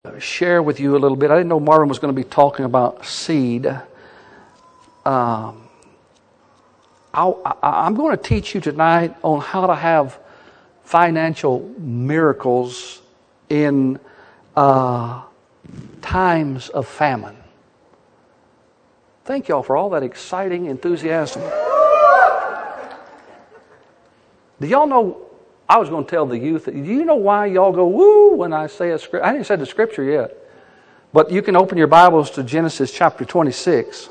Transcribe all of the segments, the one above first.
share with you a little bit. I didn't know Marvin was going to be talking about seed. I'm going to teach you tonight on how to have financial miracles in times of famine. Thank y'all for all that exciting enthusiasm. Do y'all know, I was going to tell the youth, do you know why y'all go woo when I say a scripture? I didn't say the scripture yet. But you can open your Bibles to Genesis chapter 26.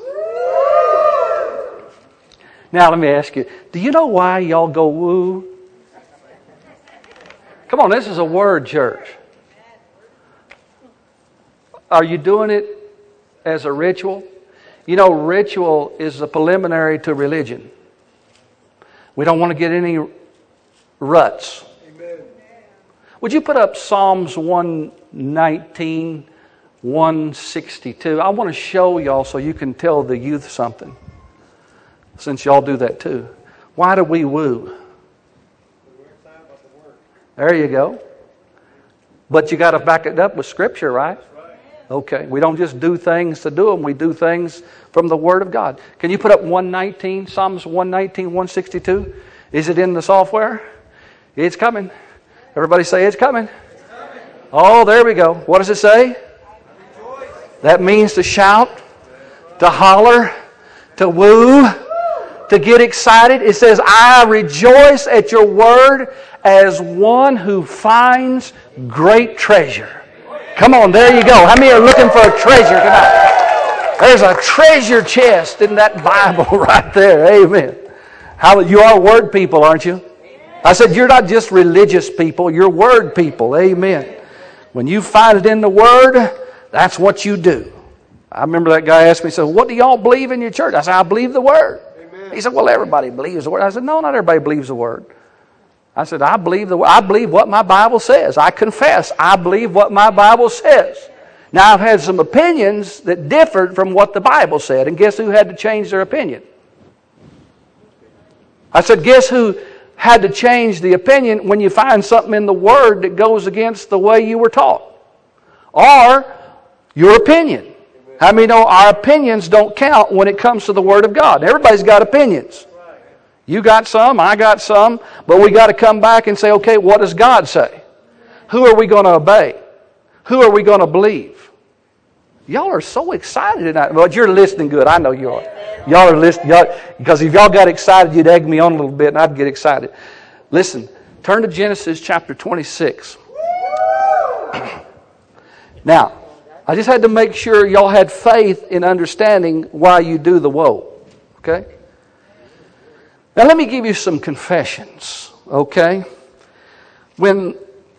Now let me ask you, do you know why y'all go woo? Come on, this is a word church. Are you doing it as a ritual? You know, ritual is a preliminary to religion. We don't want to get any ruts. Amen. Would you put up Psalms 119, 162? I want to show y'all so you can tell the youth something. Since y'all do that too. Why do we woo? There you go. But you got to back it up with Scripture, right? Okay. We don't just do things to do them. We do things from the Word of God. Can you put up 119, Psalms 119, 162? Is it in the software? It's coming. Everybody say it's coming. It's coming. Oh, there we go. What does it say? That means to shout, to holler, to woo, to get excited. It says, I rejoice at your word as one who finds great treasure. Come on, there you go. How many are looking for a treasure tonight? There's a treasure chest in that Bible right there. Amen. You are word people, aren't you? I said, you're not just religious people, you're word people. Amen. When you find it in the Word, that's what you do. I remember that guy asked me, he said, what do y'all believe in your church? I said, I believe the Word. Amen. He said, well, everybody believes the Word. I said, no, not everybody believes the Word. I said, I believe what my Bible says. I confess, I believe what my Bible says. Now, I've had some opinions that differed from what the Bible said, and guess who had to change their opinion? I said, guess who had to change the opinion when you find something in the Word that goes against the way you were taught? Or your opinion. How many know our opinions don't count when it comes to the Word of God? Everybody's got opinions. You got some, I got some, but we got to come back and say, okay, what does God say? Who are we going to obey? Who are we going to believe? Y'all are so excited tonight. Well, you're listening good. I know you are. Y'all are listening. Because if y'all got excited, you'd egg me on a little bit and I'd get excited. Listen, turn to Genesis chapter 26. Now, I just had to make sure y'all had faith in understanding why you do the woe. Okay? Now, let me give you some confessions. Okay? When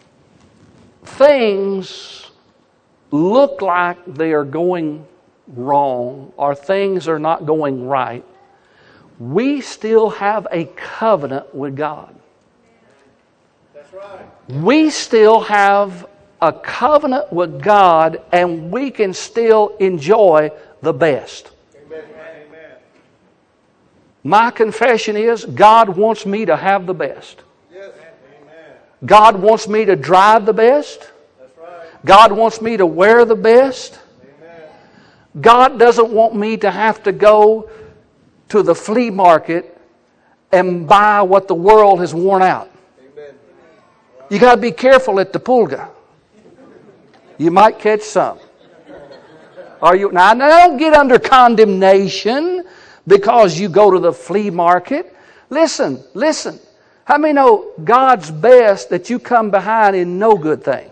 things look like they are going wrong or things are not going right, we still have a covenant with God. That's right. We still have a covenant with God and we can still enjoy the best. Amen. My confession is God wants me to have the best. Yes. God wants me to drive the best. God wants me to wear the best. Amen. God doesn't want me to have to go to the flea market and buy what the world has worn out. Amen. You got to be careful at the pulga. You might catch some. Now don't get under condemnation because you go to the flea market. Listen. How many know God's best that you come behind in no good thing?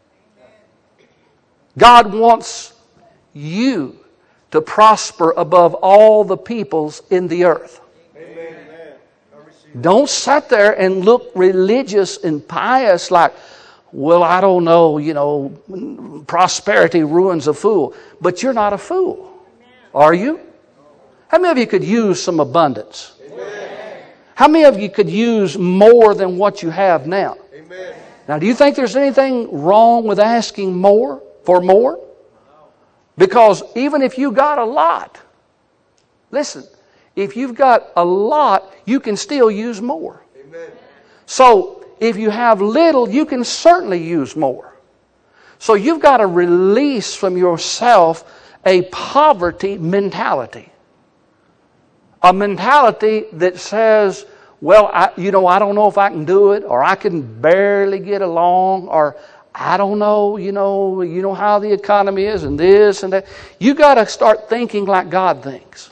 God wants you to prosper above all the peoples in the earth. Amen. Don't sit there and look religious and pious like, well, I don't know, prosperity ruins a fool. But you're not a fool, are you? How many of you could use some abundance? Amen. How many of you could use more than what you have now? Amen. Now, do you think there's anything wrong with asking more? For more? Because even if you got a lot, listen, if you've got a lot, you can still use more. Amen. So if you have little, you can certainly use more. So you've got to release from yourself a poverty mentality. A mentality that says, well, I don't know if I can do it, or I can barely get along, or I don't know, you know how the economy is, and this and that. You got to start thinking like God thinks.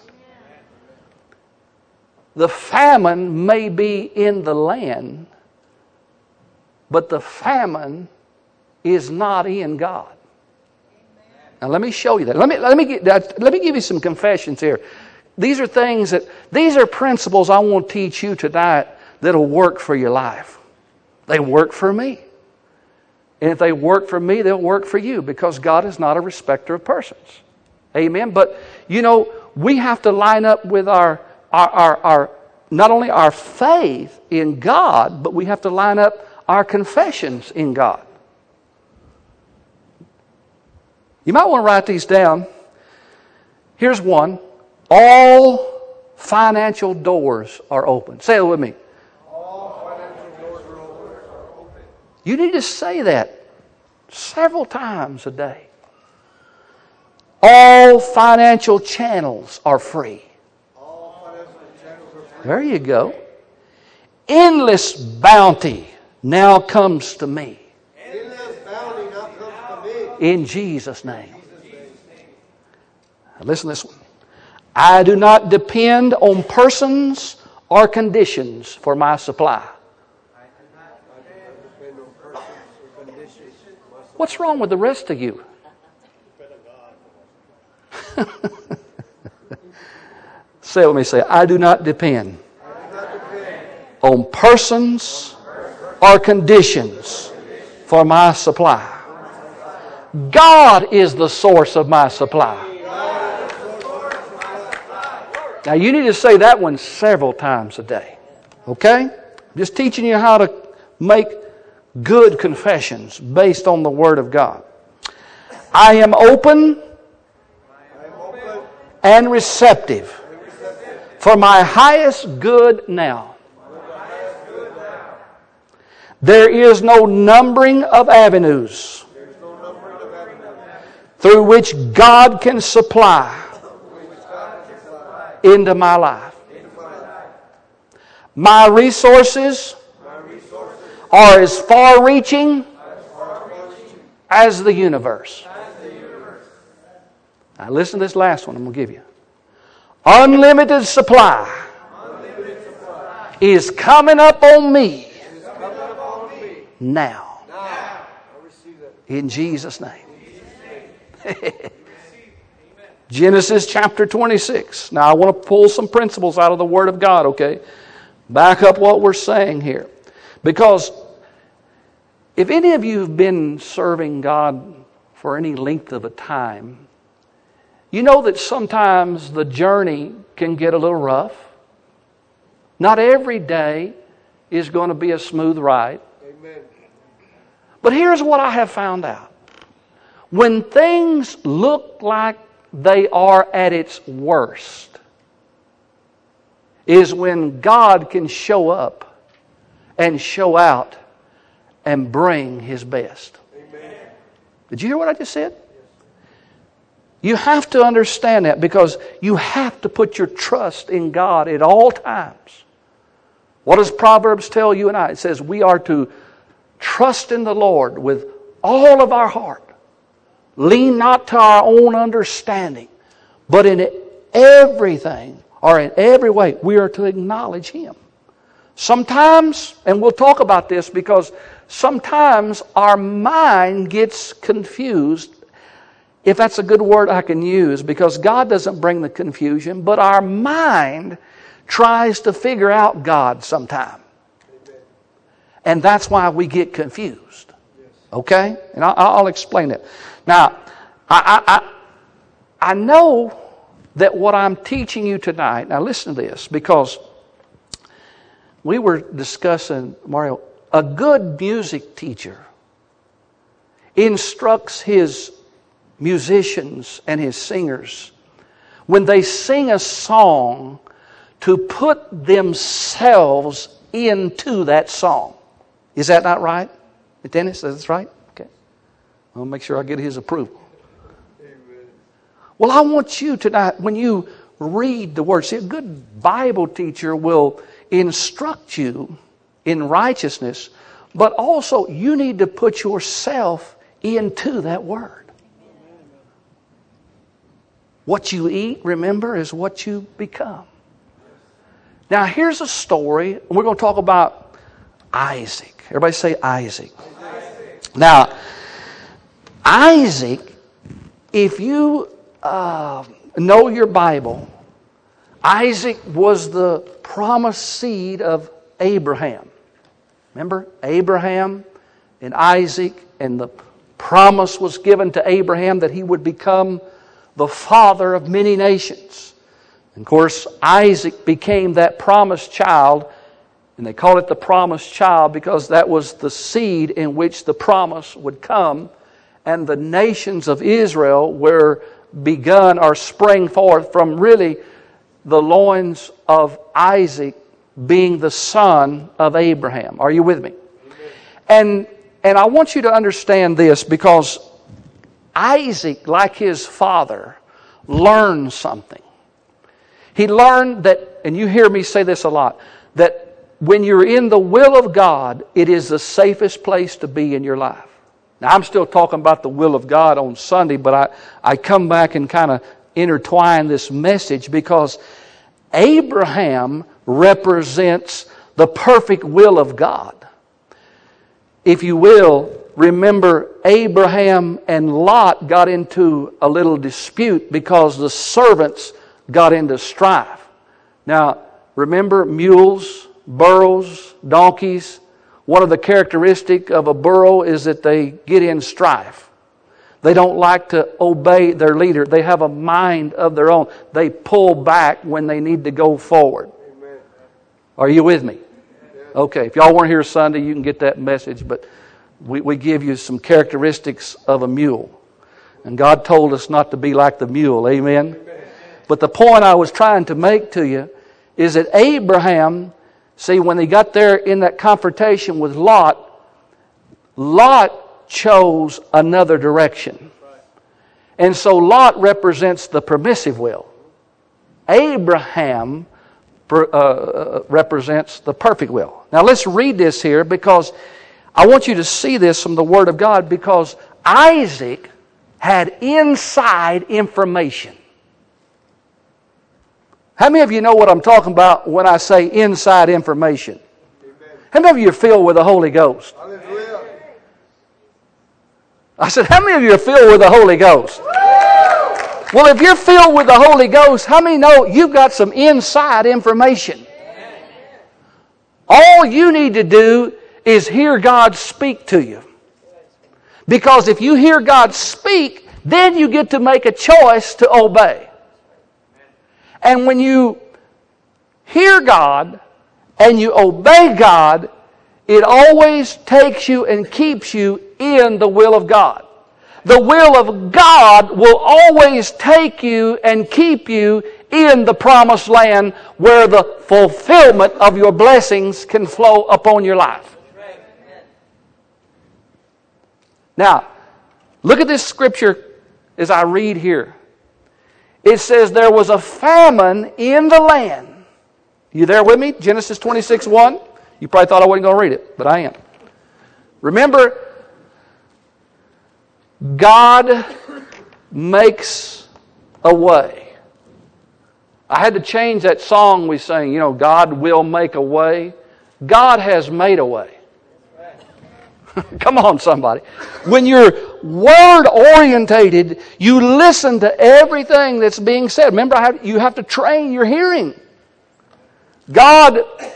The famine may be in the land, but the famine is not in God. Now let me show you that. Let me give you some confessions here. These are principles I want to teach you tonight that'll work for your life. They work for me. And if they work for me, they'll work for you, because God is not a respecter of persons. Amen. But we have to line up with our not only our faith in God, but we have to line up our confessions in God. You might want to write these down. Here's one. All financial doors are open. Say it with me. All financial doors are open. You need to say that several times a day. All financial channels are free. All financial channels are free. There you go. Endless bounty now comes to me. Endless bounty now comes to me. In Jesus' name. Now listen to this one. I do not depend on persons or conditions for my supply. What's wrong with the rest of you? Say it with me. Say, I do not depend on persons or conditions for my supply. God is the source of my supply. Now you need to say that one several times a day. Okay? Just teaching you how to make good confessions based on the Word of God. I am open and receptive for my highest good now. There is no numbering of avenues through which God can supply into my life. My resources are as far-reaching as the universe. Now listen to this last one I'm going to give you. Unlimited supply is coming up on me now. In Jesus' name. Genesis chapter 26. Now I want to pull some principles out of the Word of God, okay? Back up what we're saying here. Because if any of you have been serving God for any length of a time, you know that sometimes the journey can get a little rough. Not every day is going to be a smooth ride. Amen. But here's what I have found out. When things look like they are at its worst, is when God can show up and show out and bring His best. Amen. Did you hear what I just said? You have to understand that, because you have to put your trust in God at all times. What does Proverbs tell you and I? It says we are to trust in the Lord with all of our heart. Lean not to our own understanding, but in everything, or in every way, we are to acknowledge Him. Sometimes, and we'll talk about this, because sometimes our mind gets confused, if that's a good word I can use, because God doesn't bring the confusion, but our mind tries to figure out God sometime. And that's why we get confused. Okay? And I'll explain it. Now, I know that what I'm teaching you tonight, now listen to this, because we were discussing, Mario, a good music teacher instructs his musicians and his singers when they sing a song to put themselves into that song. Is that not right? Dennis, that's right? Okay. I'll make sure I get his approval. Well, I want you tonight, when you read the Word, see, a good Bible teacher will instruct you in righteousness, but also you need to put yourself into that Word. What you eat, remember, is what you become. Now, here's a story. We're going to talk about Isaac. Everybody say Isaac. Now, Isaac, if you know your Bible, Isaac was the promised seed of Abraham. Remember? Abraham and Isaac, and the promise was given to Abraham that he would become the father of many nations. And of course, Isaac became that promised child, and they call it the promised child because that was the seed in which the promise would come, and the nations of Israel were begun or sprang forth from really the loins of Isaac being the son of Abraham. Are you with me? And I want you to understand this, because Isaac, like his father, learned something. He learned that, and you hear me say this a lot, that when you're in the will of God, it is the safest place to be in your life. Now, I'm still talking about the will of God on Sunday, but I come back and kind of intertwine this message because Abraham represents the perfect will of God. If you will, remember Abraham and Lot got into a little dispute because the servants got into strife. Now, remember mules, burros, donkeys. One of the characteristics of a burro is that they get in strife. They don't like to obey their leader. They have a mind of their own. They pull back when they need to go forward. Amen. Are you with me? Okay, if y'all weren't here Sunday, you can get that message, but we give you some characteristics of a mule. And God told us not to be like the mule. Amen? But the point I was trying to make to you is that Abraham, see, when he got there in that confrontation with Lot, Lot chose another direction. And so Lot represents the permissive will. Abraham represents the perfect will. Now let's read this here, because I want you to see this from the Word of God, because Isaac had inside information. How many of you know what I'm talking about when I say inside information? Amen. How many of you are filled with the Holy Ghost? Hallelujah. I said, how many of you are filled with the Holy Ghost? Well, if you're filled with the Holy Ghost, how many know you've got some inside information? All you need to do is hear God speak to you. Because if you hear God speak, then you get to make a choice to obey. And when you hear God and you obey God, it always takes you and keeps you in the will of God. The will of God will always take you and keep you in the promised land where the fulfillment of your blessings can flow upon your life. Now, look at this scripture as I read here. It says there was a famine in the land. You there with me? Genesis 26:1. You probably thought I wasn't going to read it, but I am. Remember, God makes a way. I had to change that song we sang, God will make a way. God has made a way. Come on, somebody. When you're word-orientated, you listen to everything that's being said. Remember, you have to train your hearing. God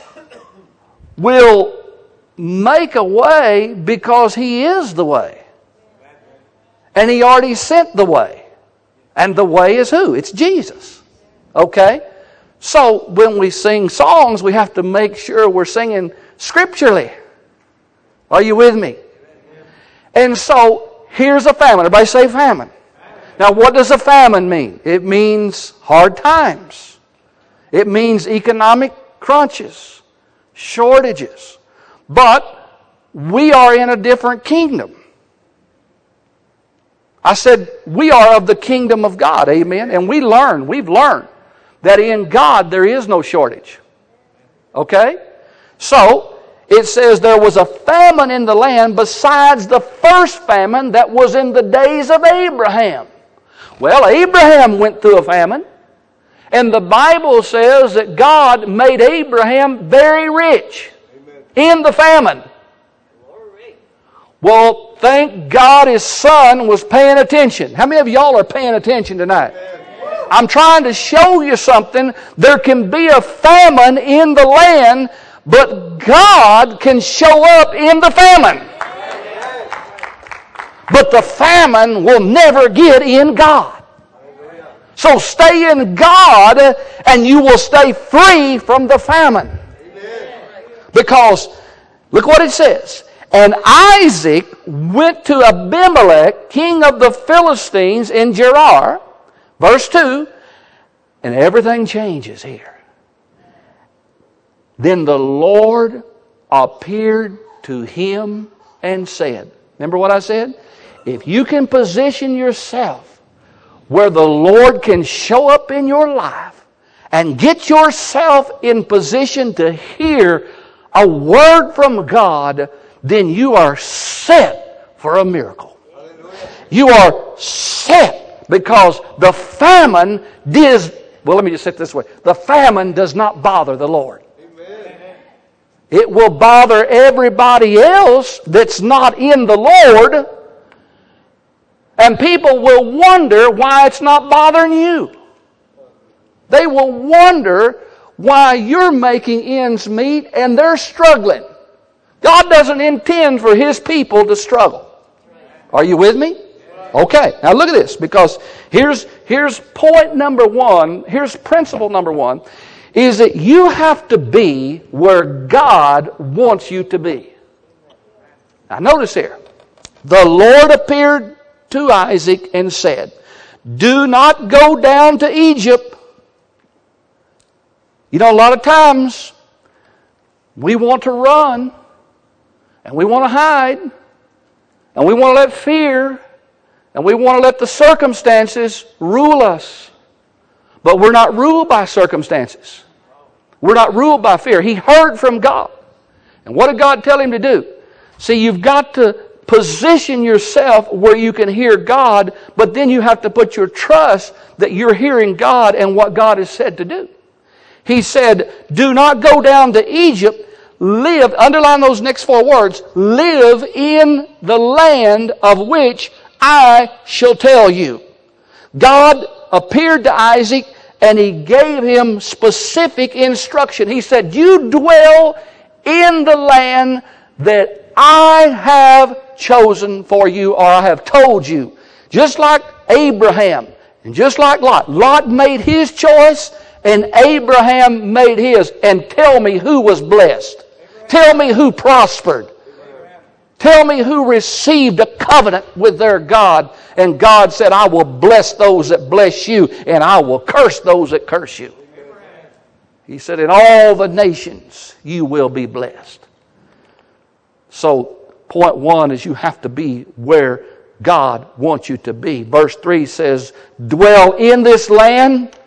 will make a way because He is the way. And He already sent the way. And the way is who? It's Jesus. Okay? So, when we sing songs, we have to make sure we're singing scripturally. Are you with me? And so, here's a famine. Everybody say famine. Now, what does a famine mean? It means hard times. It means economic crunches, shortages. But we are in a different kingdom. I said, we are of the kingdom of God, amen? And we've learned that in God there is no shortage. Okay? So, it says there was a famine in the land besides the first famine that was in the days of Abraham. Well, Abraham went through a famine. And the Bible says that God made Abraham very rich in the famine. Well, thank God his son was paying attention. How many of y'all are paying attention tonight? I'm trying to show you something. There can be a famine in the land, but God can show up in the famine. But the famine will never get in God. So stay in God and you will stay free from the famine. Because, look what it says. And Isaac went to Abimelech, king of the Philistines in Gerar. Verse 2. And everything changes here. Then the Lord appeared to him and said. Remember what I said? If you can position yourself where the Lord can show up in your life and get yourself in position to hear a word from God, then you are set for a miracle. You are set because the famine well, let me just say it this way. The famine does not bother the Lord. It will bother everybody else that's not in the Lord. And people will wonder why it's not bothering you. They will wonder why you're making ends meet and they're struggling. God doesn't intend for His people to struggle. Are you with me? Okay, now look at this, because here's point number one, here's principle number one, is that you have to be where God wants you to be. Now notice here, the Lord appeared to Isaac and said, do not go down to Egypt. You know, a lot of times we want to run and we want to hide and we want to let fear and we want to let the circumstances rule us. But we're not ruled by circumstances. We're not ruled by fear. He heard from God. And what did God tell him to do? See, you've got to position yourself where you can hear God, but then you have to put your trust that you're hearing God and what God has said to do. He said, do not go down to Egypt. Live, underline those next four words, live in the land of which I shall tell you. God appeared to Isaac and He gave him specific instruction. He said, you dwell in the land that I have chosen for you, or I have told you. Just like Abraham and just like Lot. Lot made his choice and Abraham made his. And tell me who was blessed. Tell me who prospered. Tell me who received a covenant with their God. And God said, I will bless those that bless you, and I will curse those that curse you. He said, in all the nations you will be blessed. So, point one is you have to be where God wants you to be. Verse 3 says, dwell in this land.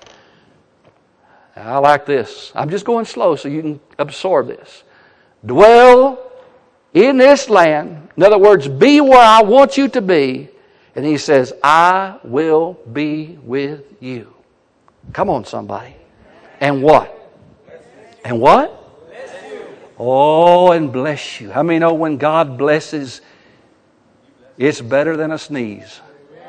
I like this. I'm just going slow so you can absorb this. Dwell in this land. In other words, be where I want you to be. And He says, I will be with you. Come on, somebody. And what? And what? Oh, and bless you. How many know when God blesses, it's better than a sneeze?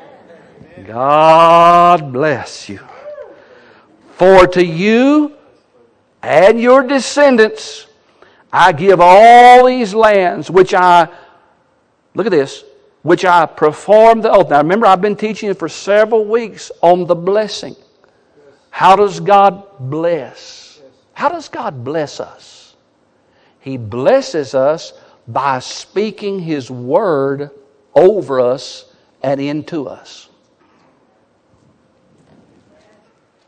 God bless you. For to you and your descendants I give all these lands which I, look at this, which I perform the oath. Now remember, I've been teaching you for several weeks on the blessing. How does God bless? How does God bless us? He blesses us by speaking His word over us and into us.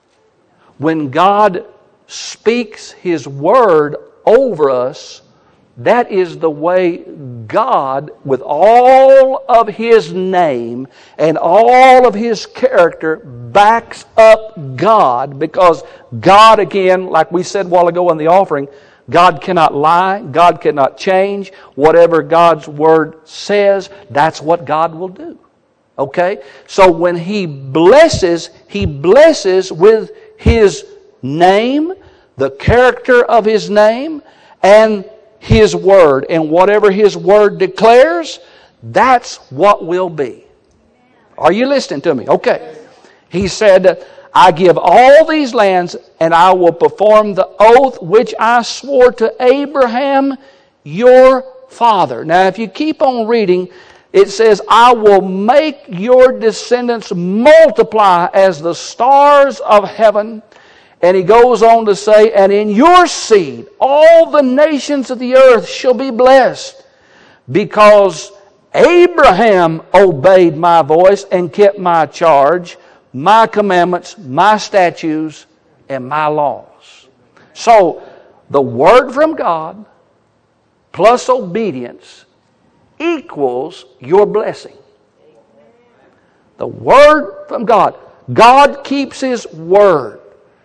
When God speaks His word over us, That is the way God, with all of His name and all of His character, backs up God. Because God, again, like we said a while ago in the offering, God cannot lie. God cannot change. Whatever God's Word says, that's what God will do. Okay? So when He blesses with His name, the character of His name, and His Word. And whatever His Word declares, that's what will be. Are you listening to me? Okay. He said, I give all these lands, and I will perform the oath which I swore to Abraham, your father. Now, if you keep on reading, it says, I will make your descendants multiply as the stars of heaven. And he goes on to say, and in your seed all the nations of the earth shall be blessed, because Abraham obeyed my voice and kept my charge, my commandments, my statutes, and my laws. So, the Word from God plus obedience equals your blessing. The Word from God. God keeps His Word.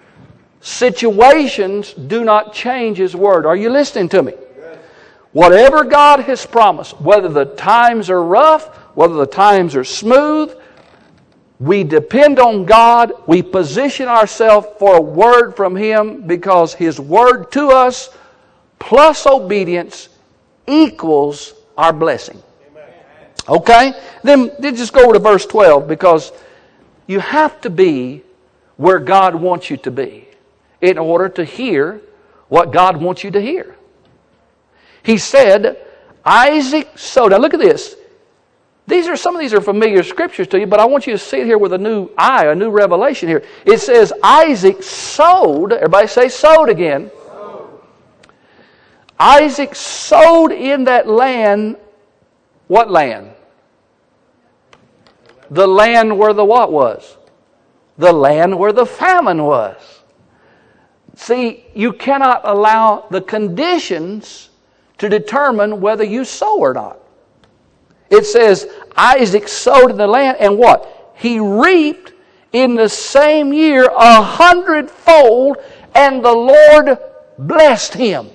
Situations do not change His Word. Are you listening to me? Whatever God has promised, whether the times are rough, whether the times are smooth, we depend on God. We position ourselves for a word from Him, because His Word to us plus obedience equals our blessing. Okay? Then just go over to verse 12, because you have to be where God wants you to be in order to hear what God wants you to hear. He said, Isaac sowed. Now look at this. Some of these are familiar scriptures to you, but I want you to see it here with a new eye, a new revelation here. It says, Isaac sowed. Everybody say sowed again. Sowed. Isaac sowed in that land. What land? The land where the what was? The land where the famine was. See, you cannot allow the conditions to determine whether you sow or not. It says, Isaac sowed in the land, and what? He reaped in the same year 100-fold, and the Lord blessed him.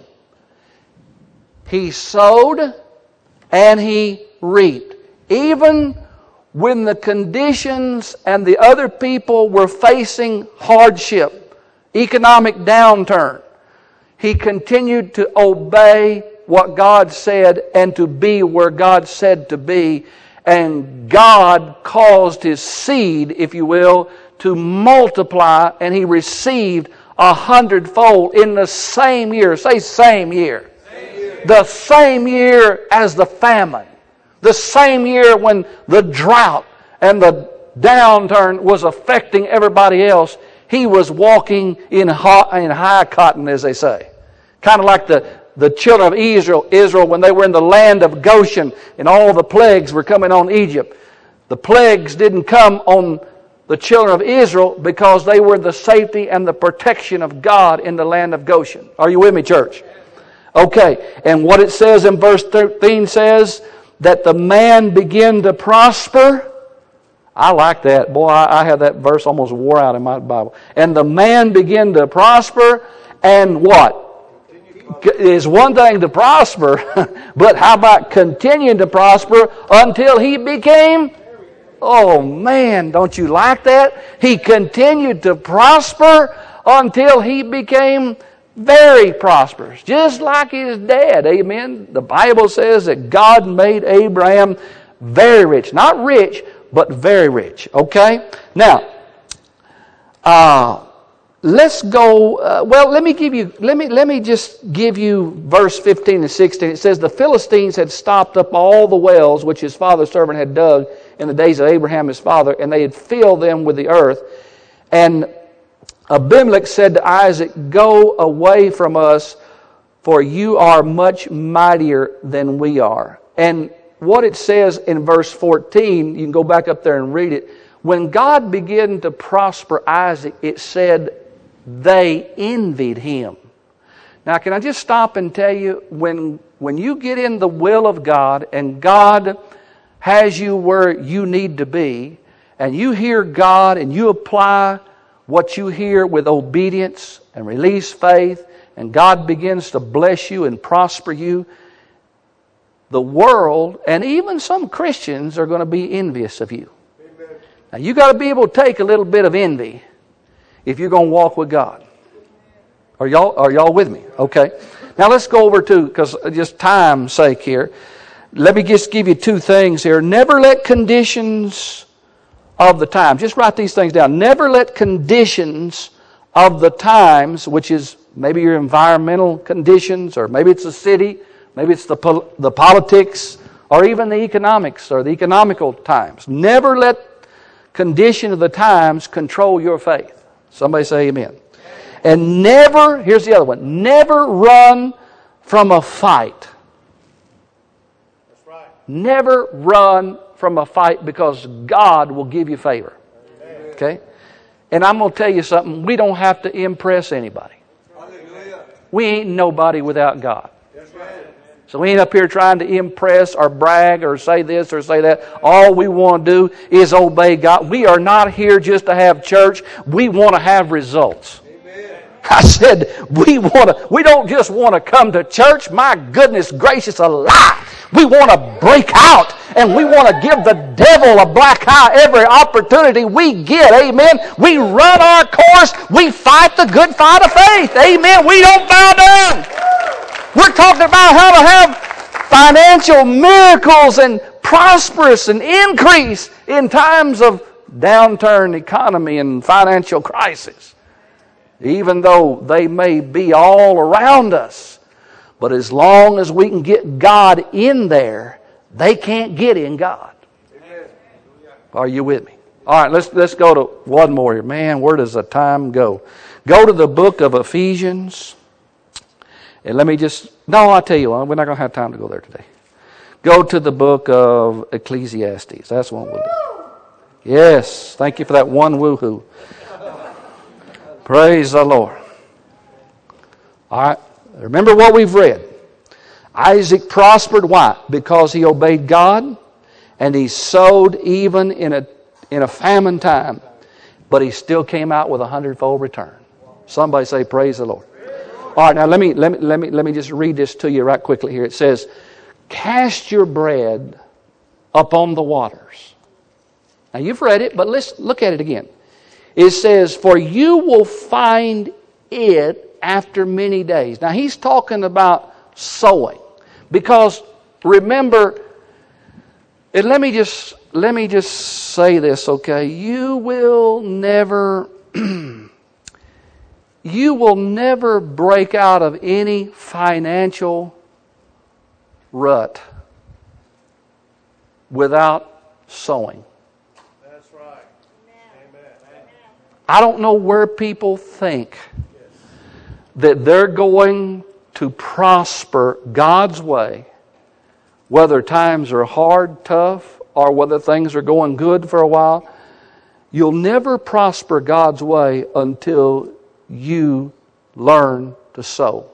He sowed and he reaped. Even when the conditions and the other people were facing hardship, economic downturn, he continued to obey what God said and to be where God said to be. And God caused his seed, if you will, to multiply, and he received 100-fold in the same year. Say same year. Same year. The same year as the famine. The same year when the drought and the downturn was affecting everybody else. He was walking in high cotton, as they say. Kind of like the children of Israel when they were in the land of Goshen and all the plagues were coming on Egypt. The plagues didn't come on the children of Israel because they were the safety and the protection of God in the land of Goshen. Are you with me, church? Okay, and what it says in verse 13 says that the man began to prosper. I like that. Boy, I had that verse almost wore out in my Bible. And the man began to prosper, and what? It's one thing to prosper, but how about continuing to prosper until he became... Oh man, don't you like that? He continued to prosper until he became very prosperous, just like his dad. Amen. The Bible says that God made Abraham very rich. Not rich, but very rich. Okay? Now, let's go. Let me just give you verse 15 and 16. It says, the Philistines had stopped up all the wells which his father's servant had dug in the days of Abraham his father, and they had filled them with the earth. And Abimelech said to Isaac, go away from us, for you are much mightier than we are. And what it says in verse 14, you can go back up there and read it. When God began to prosper Isaac, it said they envied him. Now, can I just stop and tell you, when when you get in the will of God and God has you where you need to be, and you hear God and you apply what you hear with obedience and release faith, and God begins to bless you and prosper you, the world and even some Christians are going to be envious of you. Amen. Now you got to be able to take a little bit of envy if you're going to walk with God. Are y'all with me? Okay. Now let's go over to, because just time's sake here, let me just give you two things here. Never let conditions of the times, just write these things down. Never let conditions of the times, which is maybe your environmental conditions, or maybe it's the city, maybe it's the politics, or even the economics or the economical times. Never let condition of the times control your faith. Somebody say amen. And never, here's the other one, never run from a fight. That's right. Never run from a fight, because God will give you favor. Amen. Okay? And I'm going to tell you something, we don't have to impress anybody. Hallelujah. We ain't nobody without God. That's right. So we ain't up here trying to impress or brag or say this or say that. All we want to do is obey God. We are not here just to have church. We want to have results. I said, we don't just want to come to church. My goodness gracious alive. We want to break out, and we want to give the devil a black eye every opportunity we get. Amen. We run our course. We fight the good fight of faith. Amen. We don't bow down. We're talking about how to have financial miracles and prosperous and increase in times of downturn economy and financial crisis. Even though they may be all around us. But as long as we can get God in there, they can't get in God. Amen. Are you with me? All right, let's go to one more here. Man, where does the time go? Go to the book of Ephesians. And let me I'll tell you what, we're not going to have time to go there today. Go to the book of Ecclesiastes. That's what we'll do. Yes, thank you for that one woohoo. Praise the Lord. All right. Remember what we've read. Isaac prospered. Why? Because he obeyed God, and he sowed even in a famine time, but he still came out with 100-fold return. Somebody say, praise the Lord. All right. Now let me just read this to you right quickly here. It says, "Cast your bread upon the waters." Now you've read it, but let's look at it again. It says, "For you will find it after many days." Now he's talking about sowing. Because remember, and let me just say this, okay? You will never break out of any financial rut without sowing. I don't know where people think that they're going to prosper God's way, whether times are hard, tough, or whether things are going good for a while. You'll never prosper God's way until you learn to sow.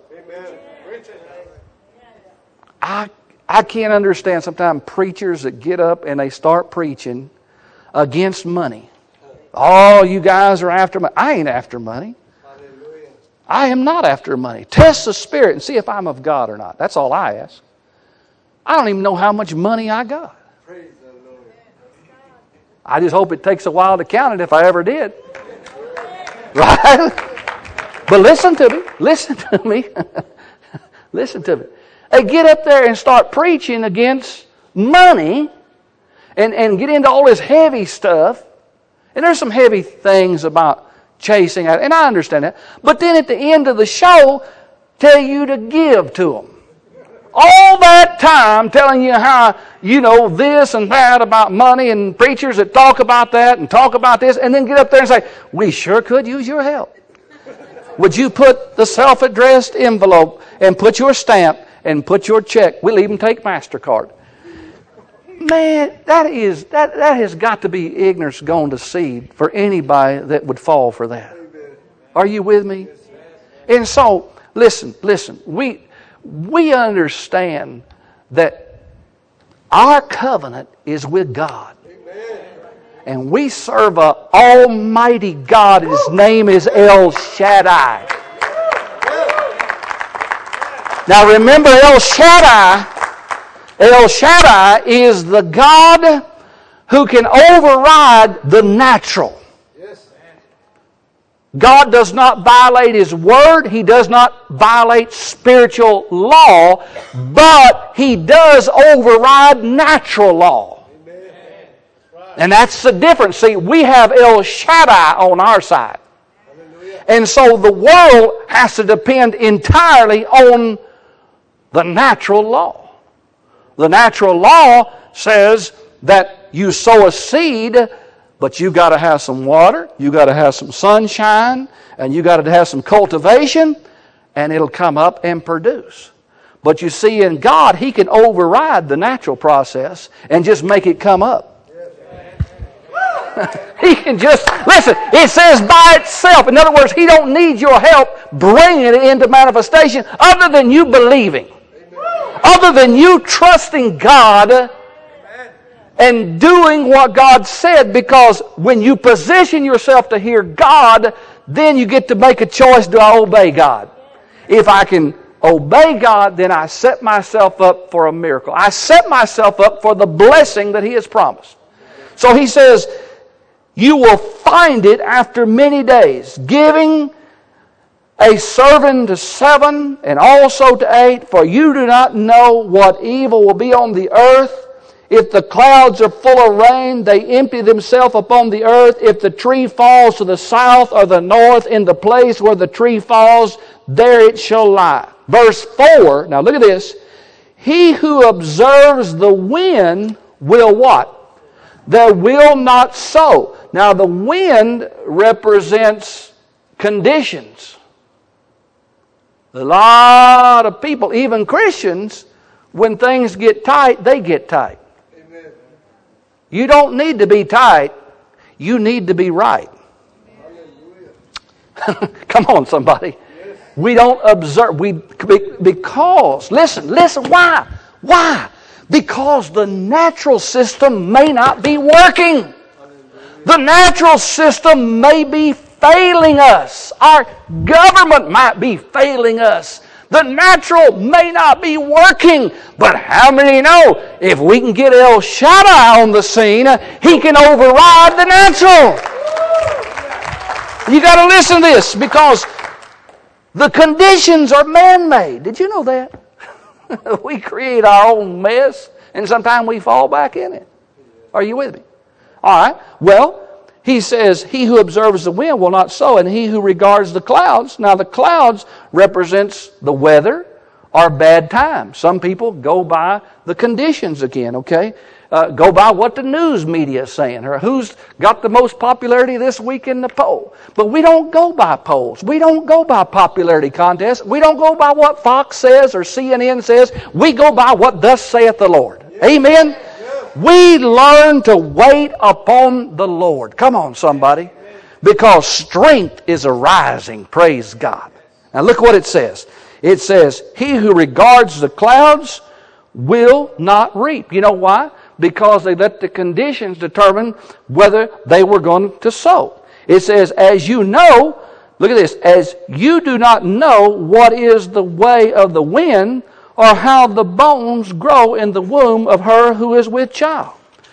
I can't understand sometimes preachers that get up and they start preaching against money. Oh, you guys are after money. I ain't after money. Hallelujah. I am not after money. Test the spirit and see if I'm of God or not. That's all I ask. I don't even know how much money I got. Praise the Lord. I just hope it takes a while to count it if I ever did. Right? But listen to me. Listen to me. Listen to me. They get up there and start preaching against money and get into all this heavy stuff. And there's some heavy things about chasing out, and I understand that. But then at the end of the show, tell you to give to them. All that time telling you how, this and that about money, and preachers that talk about that and talk about this, and then get up there and say, "We sure could use your help. Would you put the self-addressed envelope and put your stamp and put your check? We'll even take MasterCard." Man, that has got to be ignorance gone to seed for anybody that would fall for that. Are you with me? And so, listen. we understand that our covenant is with God. And we serve an almighty God. His name is El Shaddai. Now remember, El Shaddai is the God who can override the natural. God does not violate His Word. He does not violate spiritual law, but He does override natural law. And that's the difference. See, we have El Shaddai on our side. And so the world has to depend entirely on the natural law. The natural law says that you sow a seed, but you got to have some water, you got to have some sunshine, and you got to have some cultivation, and it'll come up and produce. But you see, in God, He can override the natural process and just make it come up. He can just, listen, it says by itself. In other words, He don't need your help bringing it into manifestation other than you believing. Other than you trusting God and doing what God said, because when you position yourself to hear God, then you get to make a choice, do I obey God? If I can obey God, then I set myself up for a miracle. I set myself up for the blessing that He has promised. So He says, you will find it after many days, giving a serving to 7 and also to 8, for you do not know what evil will be on the earth. If the clouds are full of rain, they empty themselves upon the earth. If the tree falls to the south or the north, in the place where the tree falls, there it shall lie. Verse 4, now look at this. He who observes the wind will what? There will not sow. Now the wind represents conditions. A lot of people, even Christians, when things get tight, they get tight. Amen. You don't need to be tight. You need to be right. Come on, somebody. Yes. We don't observe. Because, listen, why? Why? Because the natural system may not be working. The natural system may be failing us. Our government might be failing us. The natural may not be working. But how many know if we can get El Shaddai on the scene, He can override the natural? You got to listen to this, because the conditions are man-made. Did you know that? We create our own mess, and sometimes we fall back in it. Are you with me? All right. Well, He says, he who observes the wind will not sow, and he who regards the clouds. Now, the clouds represents the weather or bad times. Some people go by the conditions again, okay? Go by what the news media is saying, or who's got the most popularity this week in the poll. But we don't go by polls. We don't go by popularity contests. We don't go by what Fox says or CNN says. We go by what thus saith the Lord. Amen? We learn to wait upon the Lord. Come on, somebody. Because strength is arising. Praise God. Now look what it says. It says, he who regards the clouds will not reap. You know why? Because they let the conditions determine whether they were going to sow. It says, as you know, look at this, as you do not know what is the way of the wind, or how the bones grow in the womb of her who is with child.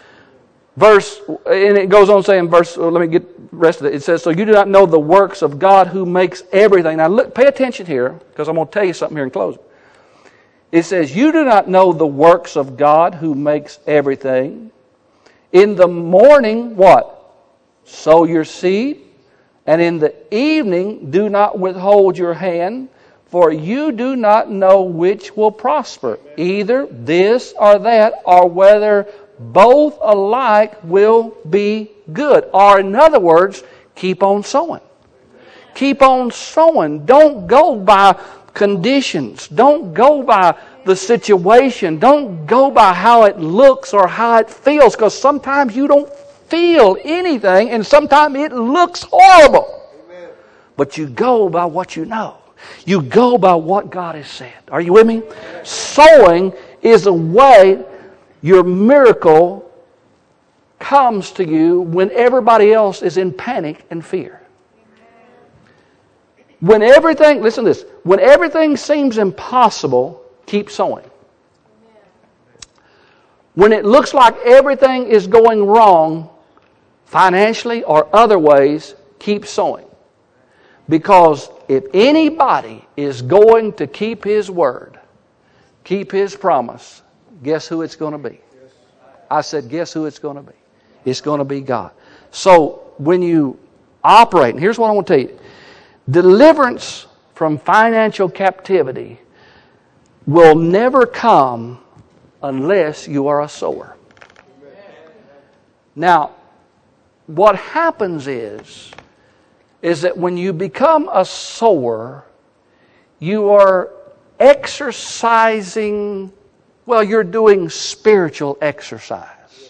And it goes on saying, let me get the rest of it. It says, so you do not know the works of God who makes everything. Now look, pay attention here, because I'm going to tell you something here in closing. It says, you do not know the works of God who makes everything. In the morning, what? Sow your seed. And in the evening, do not withhold your hand. For you do not know which will prosper, either this or that, or whether both alike will be good. Or in other words, keep on sowing. Keep on sowing. Don't go by conditions. Don't go by the situation. Don't go by how it looks or how it feels, because sometimes you don't feel anything and sometimes it looks horrible. But you go by what you know. You go by what God has said. Are you with me? Sowing is a way your miracle comes to you when everybody else is in panic and fear. When everything, listen to this, when everything seems impossible, keep sowing. When it looks like everything is going wrong, financially or other ways, keep sowing. Because if anybody is going to keep His word, keep His promise, guess who it's going to be? I said, guess who it's going to be? It's going to be God. So when you operate, and here's what I want to tell you. Deliverance from financial captivity will never come unless you are a sower. Now, what happens is that when you become a sower, you are exercising, well, you're doing spiritual exercise.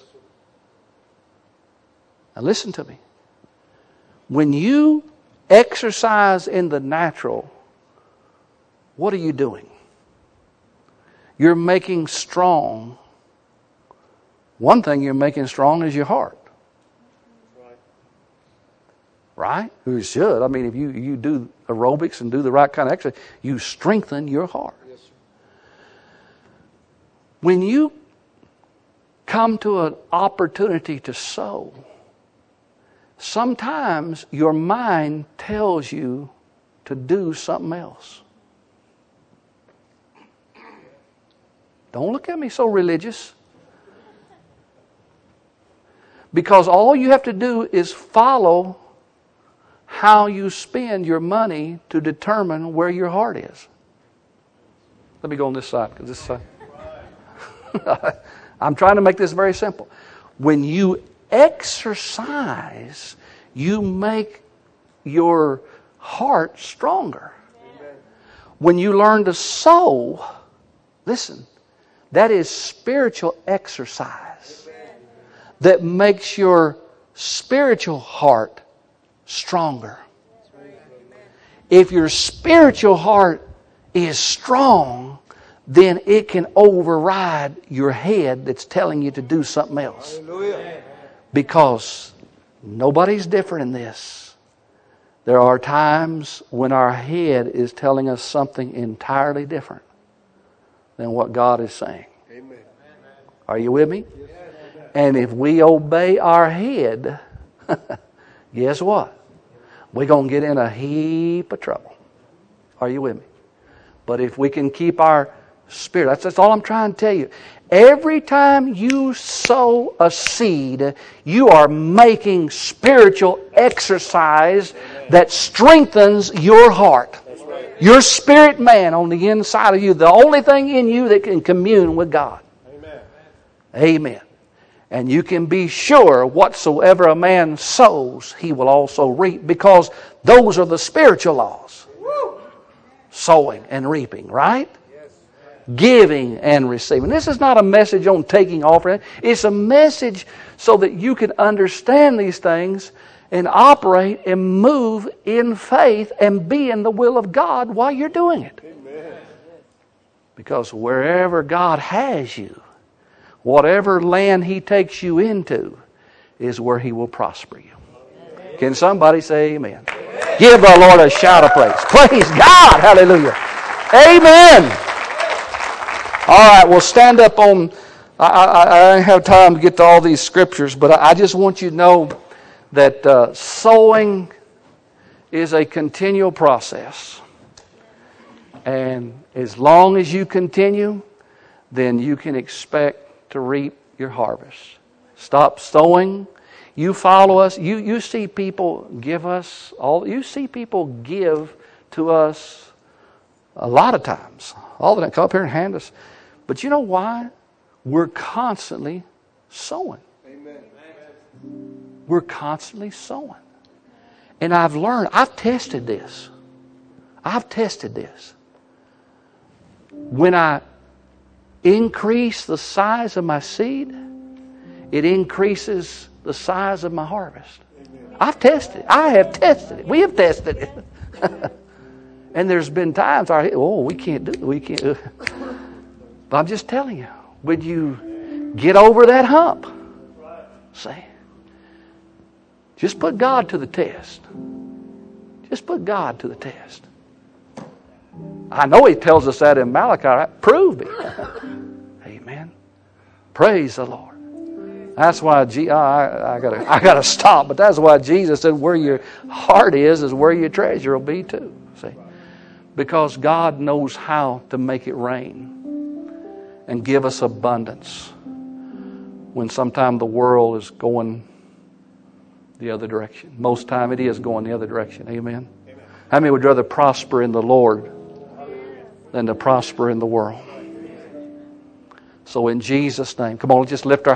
Now listen to me. When you exercise in the natural, what are you doing? You're making strong. One thing you're making strong is your heart. Right? You should. I mean, if you do aerobics and do the right kind of exercise, you strengthen your heart. Yes, sir. When you come to an opportunity to sow, sometimes your mind tells you to do something else. Don't look at me so religious. Because all you have to do is follow how you spend your money to determine where your heart is. Let me go on this side, because this side. I'm trying to make this very simple. When you exercise, you make your heart stronger. When you learn to sow, listen, that is spiritual exercise that makes your spiritual heart stronger. If your spiritual heart is strong, then it can override your head that's telling you to do something else. Because nobody's different in this. There are times when our head is telling us something entirely different than what God is saying. Amen. Are you with me? Yes. And if we obey our head, guess what? We're going to get in a heap of trouble. Are you with me? But if we can keep our spirit, that's all I'm trying to tell you. Every time you sow a seed, you are making spiritual exercise that strengthens your heart. Your spirit man on the inside of you, the only thing in you that can commune with God. Amen. Amen. And you can be sure whatsoever a man sows, he will also reap, because those are the spiritual laws. Sowing and reaping, right? Yes. Giving and receiving. This is not a message on taking offering. It's a message so that you can understand these things and operate and move in faith and be in the will of God while you're doing it. Amen. Because wherever God has you, whatever land He takes you into, is where He will prosper you. Amen. Can somebody say amen? Amen. Give the Lord a shout of praise. Praise God. Hallelujah. Amen. All right, we'll stand up on... I don't have time to get to all these scriptures, but I just want you to know that sowing is a continual process. And as long as you continue, then you can expect to reap your harvest. Stop sowing. You follow us. You see people give us all. You see people give to us a lot of times. All the time. Come up here and hand us. But you know why? We're constantly sowing. Amen. We're constantly sowing. And I've learned, I've tested this. When I increase the size of my seed, it increases the size of my harvest. Amen. I have tested it. We have tested it. And there's been times, we can't do it. We can't. But I'm just telling you, would you get over that hump? See? Just put God to the test. Just put God to the test. I know He tells us that in Malachi. Right? Prove me. Amen. Praise the Lord. That's why I gotta stop. But that's why Jesus said, "Where your heart is where your treasure will be too." See, because God knows how to make it rain and give us abundance when sometimes the world is going the other direction. Most time it is going the other direction. Amen. How many would rather prosper in the Lord than to prosper in the world? So in Jesus' name, come on, let's just lift our